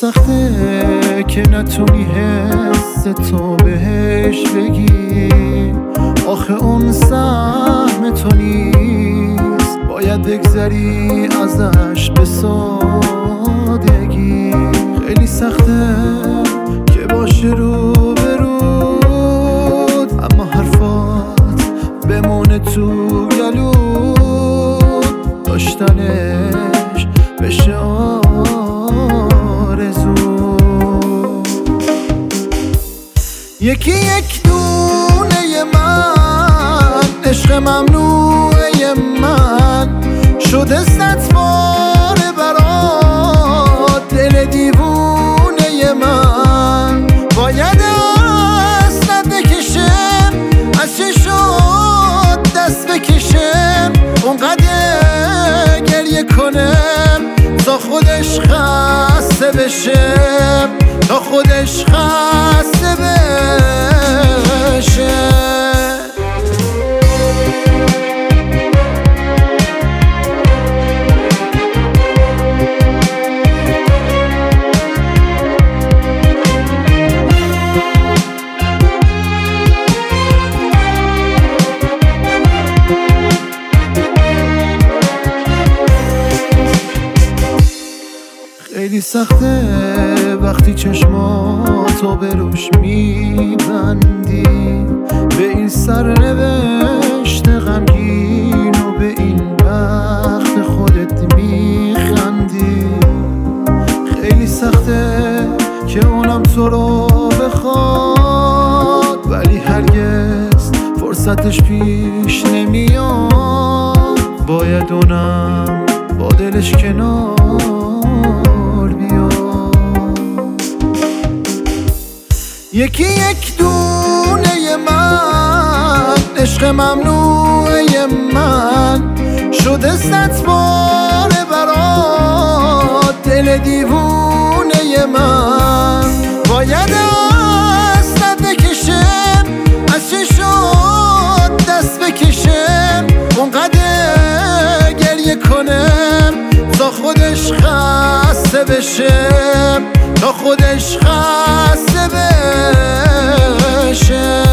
سخته که نتونی حس تو بهش بگی، آخه اون سهم تو نیست، باید بگذری ازش به سادگی. خیلی سخته که باشه رو به رود، اما حرفات بمونه تو گلود، داشتنش بشه آرزو. یکی یک دونه من، عشق ممنوعه من، شده 100 بار برات دل دیوونه من. باید دست بکشم، از چه شد دست بکشم، اونقدر گریه کنم تا خودش خسته بشه، تا خودش خسته بشه. خیلی سخته وقتی چشماتو به روش میبندی، به این سرنوشت غمگین و به این بخت خودت میخندی. خیلی سخته که اونم تو رو بخواد، ولی هرگز فرصتش پیش نمیاد. باید اونم با دلش کنار بیاد. یکی یک دونه من، عشق ممنوعه من، شده 100 بار برات دل دیوونه من. باید دست بکشم، از چه شد دست بکشم، اونقدر گریه کنم تا خودش خسته بشه، تا خودش خسته بشه.